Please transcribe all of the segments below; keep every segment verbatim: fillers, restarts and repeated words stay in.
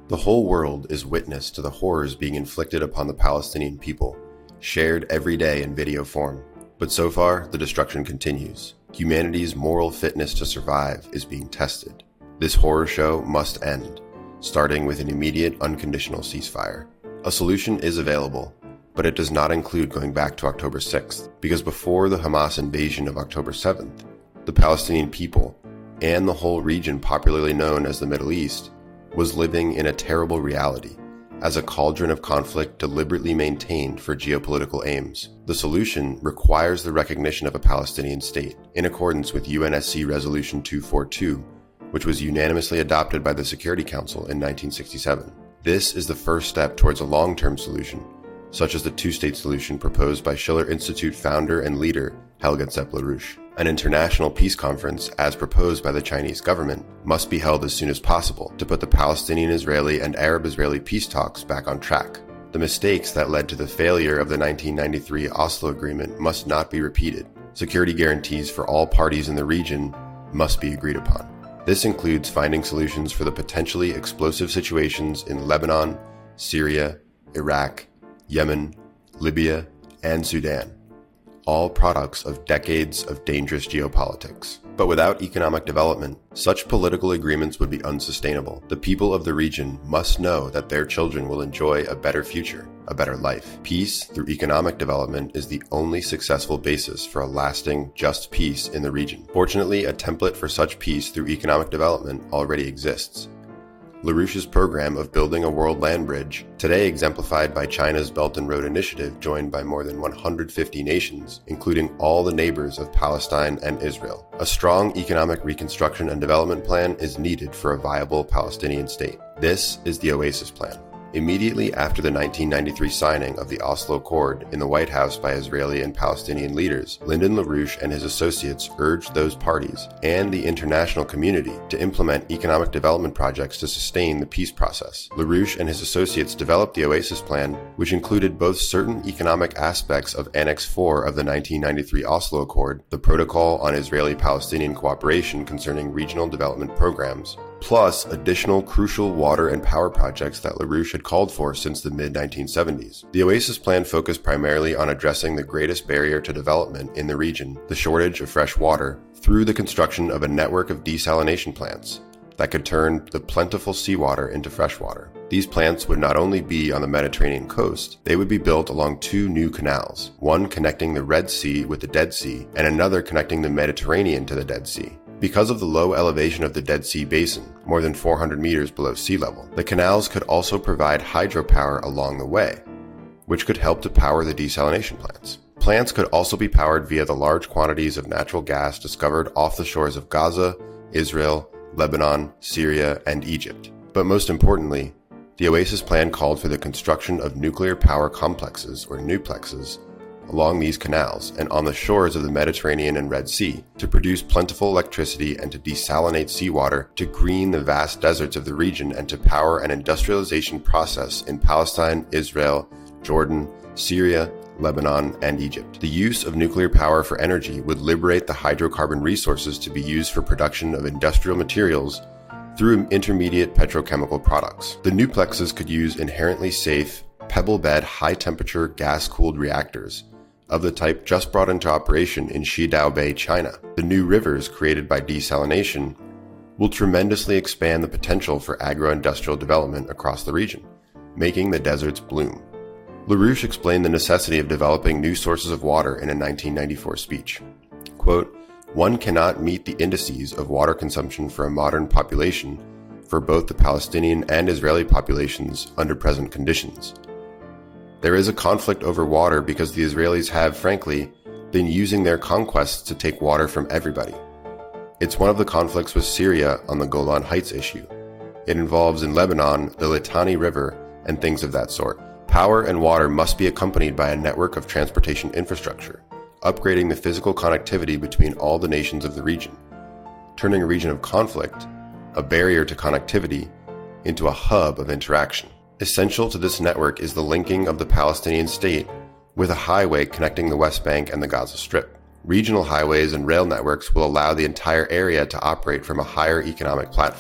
The whole world is witness to the horrors being inflicted upon the Palestinian people, shared every day in video form. But so far, the destruction continues. Humanity's moral fitness to survive is being tested. This horror show must end, starting with an immediate unconditional ceasefire. A solution is available, but it does not include going back to October sixth, because before the Hamas invasion of October seventh, the Palestinian people, and the whole region popularly known as the Middle East, was living in a terrible reality, as a cauldron of conflict deliberately maintained for geopolitical aims. The solution requires the recognition of a Palestinian state, in accordance with U N S C Resolution two forty-two, which was unanimously adopted by the Security Council in nineteen sixty-seven. This is the first step towards a long-term solution, such as the two-state solution proposed by Schiller Institute founder and leader Helga Zepp-LaRouche. An international peace conference, as proposed by the Chinese government, must be held as soon as possible to put the Palestinian-Israeli and Arab-Israeli peace talks back on track. The mistakes that led to the failure of the nineteen ninety-three Oslo Agreement must not be repeated. Security guarantees for all parties in the region must be agreed upon. This includes finding solutions for the potentially explosive situations in Lebanon, Syria, Iraq, Yemen, Libya, and Sudan, all products of decades of dangerous geopolitics. But without economic development, such political agreements would be unsustainable. The people of the region must know that their children will enjoy a better future, a better life. Peace through economic development is the only successful basis for a lasting, just peace in the region. Fortunately, a template for such peace through economic development already exists. LaRouche's program of building a world land bridge, today exemplified by China's Belt and Road Initiative, joined by more than one hundred fifty nations, including all the neighbors of Palestine and Israel. A strong economic reconstruction and development plan is needed for a viable Palestinian state. This is the Oasis Plan. Immediately after the nineteen ninety-three signing of the Oslo Accord in the White House by Israeli and Palestinian leaders, Lyndon LaRouche and his associates urged those parties and the international community to implement economic development projects to sustain the peace process. LaRouche and his associates developed the Oasis Plan, which included both certain economic aspects of Annex four of the nineteen ninety-three Oslo Accord, the Protocol on Israeli-Palestinian Cooperation concerning regional development programs, plus additional crucial water and power projects that LaRouche had called for since the mid nineteen seventies. The Oasis Plan focused primarily on addressing the greatest barrier to development in the region, the shortage of fresh water, through the construction of a network of desalination plants that could turn the plentiful seawater into fresh water. These plants would not only be on the Mediterranean coast, they would be built along two new canals, one connecting the Red Sea with the Dead Sea, and another connecting the Mediterranean to the Dead Sea. Because of the low elevation of the Dead Sea Basin, more than four hundred meters below sea level, the canals could also provide hydropower along the way, which could help to power the desalination plants. Plants could also be powered via the large quantities of natural gas discovered off the shores of Gaza, Israel, Lebanon, Syria, and Egypt. But most importantly, the Oasis Plan called for the construction of nuclear power complexes, or nuplexes, along these canals and on the shores of the Mediterranean and Red Sea to produce plentiful electricity and to desalinate seawater to green the vast deserts of the region and to power an industrialization process in Palestine, Israel, Jordan, Syria, Lebanon, and Egypt. The use of nuclear power for energy would liberate the hydrocarbon resources to be used for production of industrial materials through intermediate petrochemical products. The nuplexes could use inherently safe, pebble-bed, high-temperature, gas-cooled reactors of the type just brought into operation in Xidao Bay, China. The new rivers created by desalination will tremendously expand the potential for agro-industrial development across the region, making the deserts bloom. LaRouche explained the necessity of developing new sources of water in a nineteen ninety-four speech. Quote, "One cannot meet the indices of water consumption for a modern population for both the Palestinian and Israeli populations under present conditions. There is a conflict over water because the Israelis have, frankly, been using their conquests to take water from everybody. It's one of the conflicts with Syria on the Golan Heights issue. It involves in Lebanon the Litani River and things of that sort. Power and water must be accompanied by a network of transportation infrastructure, upgrading the physical connectivity between all the nations of the region, turning a region of conflict, a barrier to connectivity, into a hub of interaction. Essential to this network is the linking of the Palestinian state with a highway connecting the West Bank and the Gaza Strip. Regional highways and rail networks will allow the entire area to operate from a higher economic platform.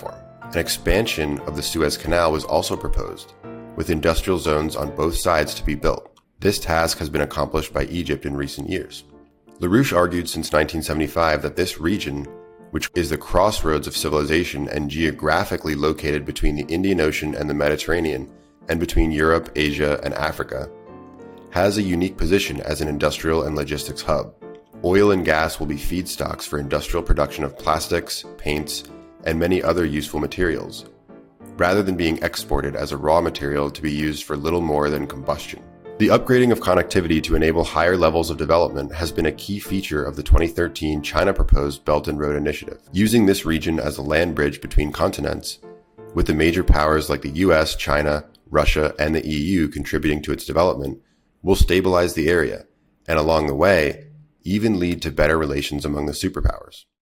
An expansion of the Suez Canal was also proposed, with industrial zones on both sides to be built. This task has been accomplished by Egypt in recent years. LaRouche argued since nineteen seventy-five that this region, which is the crossroads of civilization and geographically located between the Indian Ocean and the Mediterranean, and between Europe, Asia, and Africa, has a unique position as an industrial and logistics hub. Oil and gas will be feedstocks for industrial production of plastics, paints, and many other useful materials, rather than being exported as a raw material to be used for little more than combustion. The upgrading of connectivity to enable higher levels of development has been a key feature of the twenty thirteen China-proposed Belt and Road Initiative. Using this region as a land bridge between continents, with the major powers like the U S, China, Russia, and the E U contributing to its development, will stabilize the area, and along the way, even lead to better relations among the superpowers.